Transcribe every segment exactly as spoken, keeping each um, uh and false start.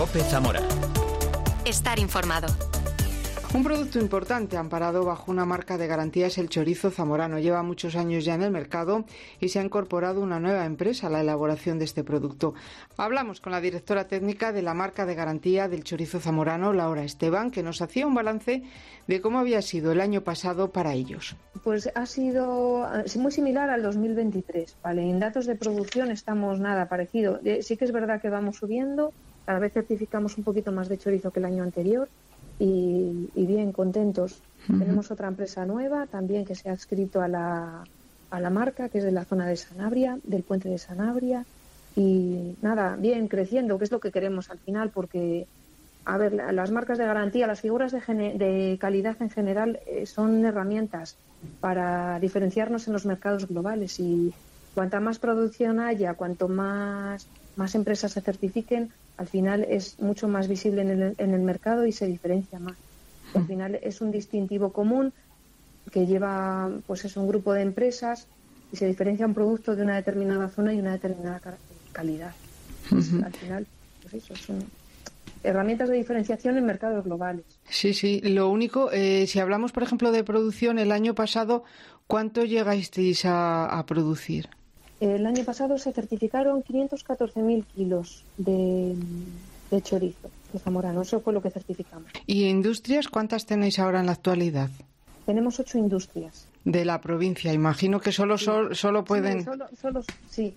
COPE Zamora. Estar informado. Un producto importante amparado bajo una marca de garantía es el chorizo zamorano. Lleva muchos años ya en el mercado y se ha incorporado una nueva empresa a la elaboración de este producto. Hablamos con la directora técnica de la marca de garantía del chorizo zamorano, Laura Esteban, que nos hacía un balance de cómo había sido el año pasado para ellos. Pues ha sido muy similar al dos mil veintitrés, ¿vale? En datos de producción estamos nada parecido. Sí que es verdad que vamos subiendo, cada vez certificamos un poquito más de chorizo que el año anterior. Y, y bien, contentos. Uh-huh. Tenemos otra empresa nueva también que se ha adscrito a la, a la marca, que es de la zona de Sanabria, del puente de Sanabria. Y nada, bien, creciendo, que es lo que queremos al final, porque, a ver, las marcas de garantía, las figuras de, gene, de calidad en general eh, son herramientas para diferenciarnos en los mercados globales. Y cuanta más producción haya, cuanto más, más empresas se certifiquen, al final es mucho más visible en el, en el mercado y se diferencia más. Y al final es un distintivo común que lleva, pues es un grupo de empresas y se diferencia un producto de una determinada zona y una determinada calidad. Pues, uh-huh. Al final, pues eso, son herramientas de diferenciación en mercados globales. Sí, sí. Lo único, eh, si hablamos, por ejemplo, de producción, el año pasado, ¿cuánto llegasteis a, a producir? El año pasado se certificaron quinientos catorce mil kilos de, de chorizo de zamorano. Eso fue lo que certificamos. ¿Y industrias cuántas tenéis ahora en la actualidad? Tenemos ocho industrias. De la provincia. Imagino que solo, sí. solo, solo pueden... Sí, solo, solo, sí.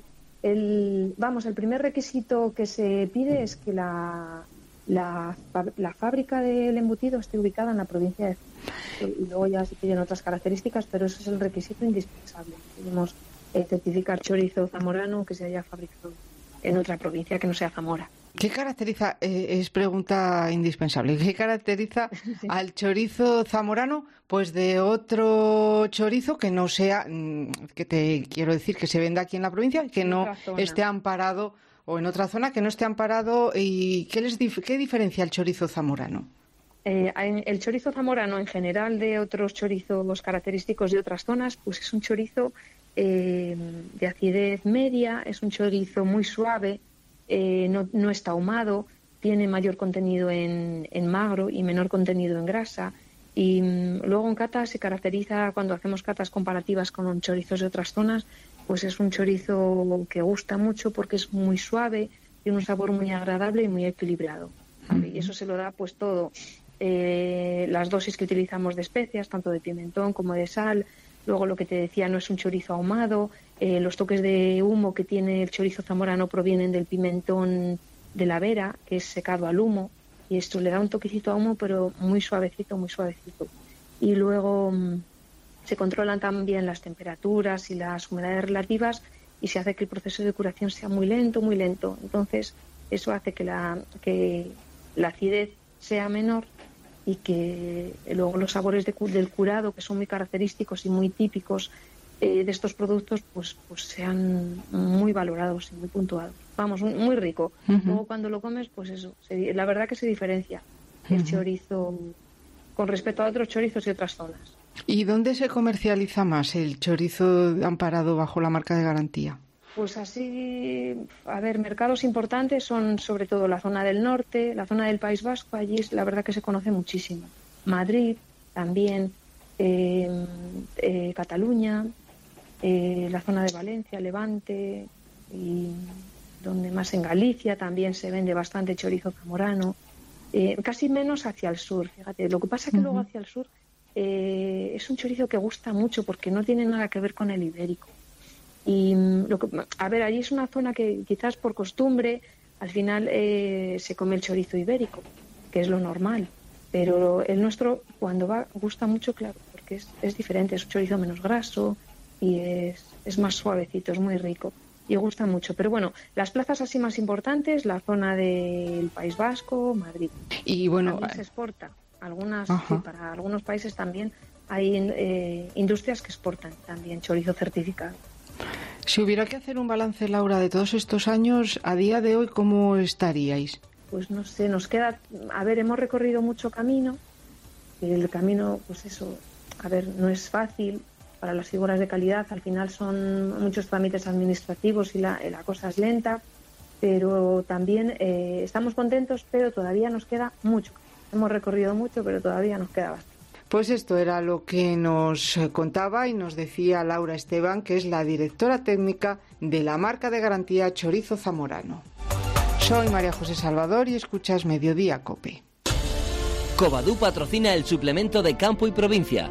El, vamos, el primer requisito que se pide es que la, la, la fábrica del embutido esté ubicada en la provincia de... Y luego ya se piden otras características, pero ese es el requisito indispensable. Tenemos Eh, certificar chorizo zamorano que se haya fabricado en otra provincia que no sea Zamora. ¿Qué caracteriza, eh, es pregunta indispensable, qué caracteriza sí. al chorizo zamorano pues de otro chorizo que no sea, que te quiero decir, que se venda aquí en la provincia, que no esté amparado, o en otra zona que no esté amparado? ¿Y qué, les dif- qué diferencia el chorizo zamorano? Eh, el chorizo zamorano en general de otros chorizos característicos de otras zonas, pues es un chorizo Eh, de acidez media, es un chorizo muy suave, eh, no, no está ahumado, tiene mayor contenido en, en magro y menor contenido en grasa. Y um, luego en cata se caracteriza, cuando hacemos catas comparativas con chorizos de otras zonas, pues es un chorizo que gusta mucho porque es muy suave, tiene un sabor muy agradable y muy equilibrado, ¿vale? Y eso se lo da pues todo, eh, las dosis que utilizamos de especias, tanto de pimentón como de sal. Luego lo que te decía, no es un chorizo ahumado, eh, los toques de humo que tiene el chorizo zamorano provienen del pimentón de la vera, que es secado al humo, y esto le da un toquecito a humo, pero muy suavecito, muy suavecito. Y luego mmm, se controlan también las temperaturas y las humedades relativas y se hace que el proceso de curación sea muy lento, muy lento. Entonces eso hace que la, que la acidez sea menor y que luego los sabores de, del curado, que son muy característicos y muy típicos eh, de estos productos, pues, pues sean muy valorados y muy puntuados. Vamos, muy rico. Uh-huh. Luego cuando lo comes, pues eso, se, la verdad que se diferencia uh-huh. el chorizo con respecto a otros chorizos y otras zonas. ¿Y dónde se comercializa más el chorizo amparado bajo la marca de garantía? Pues así, a ver, mercados importantes son sobre todo la zona del norte, la zona del País Vasco, allí es la verdad que se conoce muchísimo. Madrid también, eh, eh, Cataluña, eh, la zona de Valencia, Levante, y donde más en Galicia también se vende bastante chorizo zamorano, eh, casi menos hacia el sur, fíjate. Lo que pasa es que uh-huh. luego hacia el sur eh, es un chorizo que gusta mucho porque no tiene nada que ver con el ibérico. Y lo que, a ver, allí es una zona que quizás por costumbre al final eh, se come el chorizo ibérico, que es lo normal, pero el nuestro cuando va gusta mucho, claro, porque es, es diferente, es un chorizo menos graso y es, es más suavecito, es muy rico y gusta mucho. Pero bueno, las plazas así más importantes, la zona del País Vasco, Madrid. Y bueno, también se exporta, algunas sí, para algunos países también hay eh, industrias que exportan también chorizo certificado. Si hubiera que hacer un balance, Laura, de todos estos años, a día de hoy, ¿cómo estaríais? Pues no sé, nos queda... A ver, hemos recorrido mucho camino. El camino, pues eso, a ver, no es fácil para las figuras de calidad. Al final son muchos trámites administrativos y la, la cosa es lenta. pero también eh, estamos contentos, pero todavía nos queda mucho. Hemos recorrido mucho, pero todavía nos queda bastante. Pues esto era lo que nos contaba y nos decía Laura Esteban, que es la directora técnica de la marca de garantía Chorizo Zamorano. Soy María José Salvador y escuchas Mediodía COPE. Covadú patrocina el suplemento de Campo y Provincia.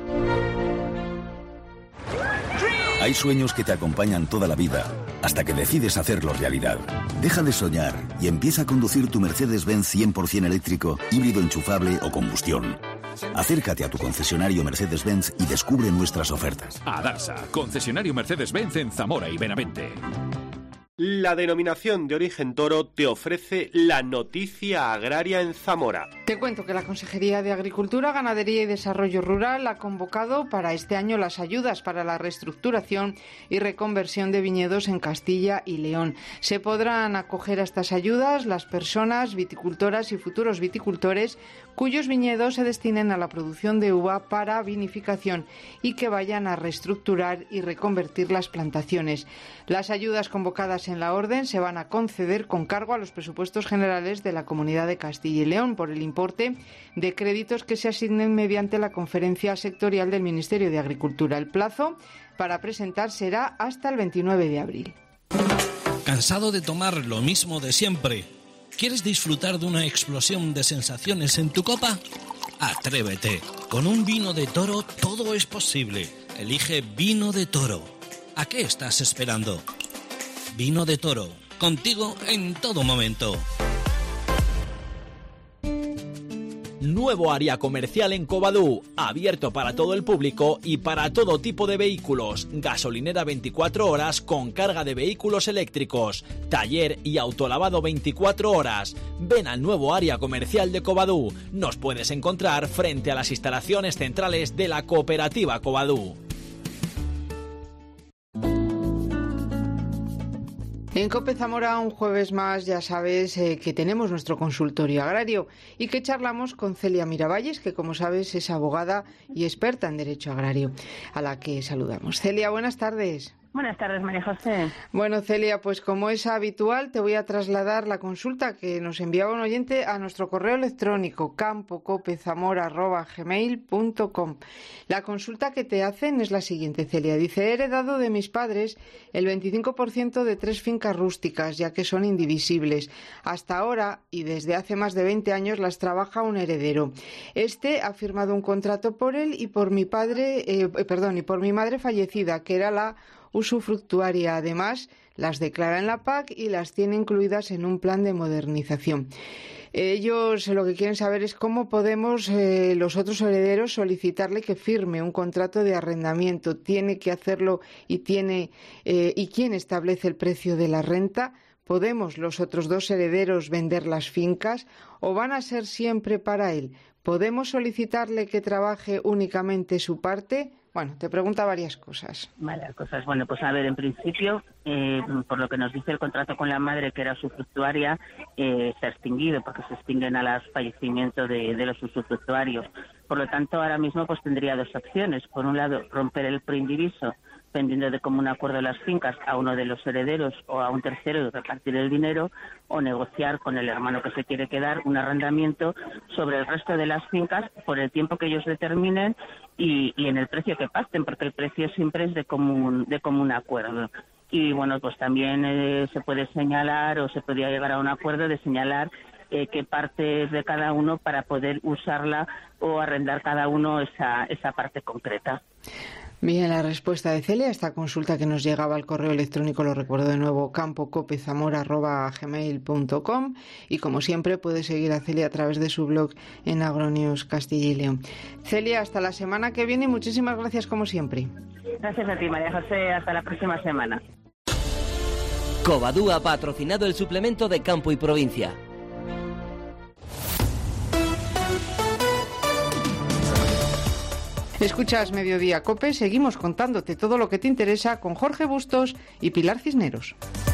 Hay sueños que te acompañan toda la vida, hasta que decides hacerlos realidad. Deja de soñar y empieza a conducir tu Mercedes-Benz cien por ciento eléctrico, híbrido enchufable o combustión. Acércate a tu concesionario Mercedes-Benz y descubre nuestras ofertas. Adarsa, concesionario Mercedes-Benz en Zamora y Benavente. La denominación de origen toro te ofrece la noticia agraria en Zamora. Te cuento que la Consejería de Agricultura, Ganadería y Desarrollo Rural ha convocado para este año las ayudas para la reestructuración y reconversión de viñedos en Castilla y León. Se podrán acoger a estas ayudas las personas viticultoras y futuros viticultores cuyos viñedos se destinen a la producción de uva para vinificación y que vayan a reestructurar y reconvertir las plantaciones. Las ayudas convocadas en la orden se van a conceder con cargo a los presupuestos generales de la Comunidad de Castilla y León por el importe de créditos que se asignen mediante la conferencia sectorial del Ministerio de Agricultura. El plazo para presentar será hasta el veintinueve de abril. ¿Cansado de tomar lo mismo de siempre? ¿Quieres disfrutar de una explosión de sensaciones en tu copa? Atrévete. Con un vino de Toro todo es posible. Elige Vino de Toro. ¿A qué estás esperando? Vino de Toro, contigo en todo momento. Nuevo área comercial en Covadú, abierto para todo el público y para todo tipo de vehículos. Gasolinera veinticuatro horas con carga de vehículos eléctricos. Taller y autolavado veinticuatro horas. Ven al nuevo área comercial de Covadú. Nos puedes encontrar frente a las instalaciones centrales de la cooperativa Covadú. En COPE Zamora, un jueves más, ya sabes eh, que tenemos nuestro consultorio agrario y que charlamos con Celia Miravalles, que como sabes es abogada y experta en derecho agrario, a la que saludamos. Celia, buenas tardes. Buenas tardes, María José. Bueno, Celia, pues como es habitual, te voy a trasladar la consulta que nos enviaba un oyente a nuestro correo electrónico campo cope zamora arroba gmail punto com. La consulta que te hacen es la siguiente, Celia. Dice, he heredado de mis padres el veinticinco por ciento de tres fincas rústicas, ya que son indivisibles. Hasta ahora, y desde hace más de veinte años, las trabaja un heredero. Este ha firmado un contrato por él y por mi padre, eh, perdón, y por mi madre fallecida, que era la usufructuaria. Además, las declara en la P A C y las tiene incluidas en un plan de modernización. Ellos lo que quieren saber es cómo podemos eh, los otros herederos solicitarle que firme un contrato de arrendamiento. ¿Tiene que hacerlo y tiene eh, y quién establece el precio de la renta? ¿Podemos los otros dos herederos vender las fincas o van a ser siempre para él? ¿Podemos solicitarle que trabaje únicamente su parte? Bueno, te pregunta varias cosas. Varias cosas. Bueno, pues a ver, en principio, eh, por lo que nos dice el contrato con la madre, que era usufructuaria, eh, se ha extinguido, porque se extinguen a los fallecimientos de, de los usufructuarios. Por lo tanto, ahora mismo pues tendría dos opciones. Por un lado, romper el proindiviso, dependiendo de común acuerdo de las fincas, a uno de los herederos o a un tercero y repartir el dinero, o negociar con el hermano que se quiere quedar un arrendamiento sobre el resto de las fincas por el tiempo que ellos determinen y, y en el precio que pacten, porque el precio siempre es de común, de común acuerdo. Y bueno, pues también eh, se puede señalar o se podría llegar a un acuerdo de señalar eh, qué parte es de cada uno para poder usarla o arrendar cada uno esa, esa parte concreta. Bien, la respuesta de Celia a esta consulta que nos llegaba al correo electrónico, lo recuerdo de nuevo, campo cope zamora arroba gmail punto com, y como siempre puede seguir a Celia a través de su blog en Agronews Castilla y León. Celia, hasta la semana que viene y muchísimas gracias como siempre. Gracias a ti, María José, hasta la próxima semana. Covadú ha patrocinado el suplemento de Campo y Provincia. Escuchas Mediodía COPE, seguimos contándote todo lo que te interesa con Jorge Bustos y Pilar Cisneros.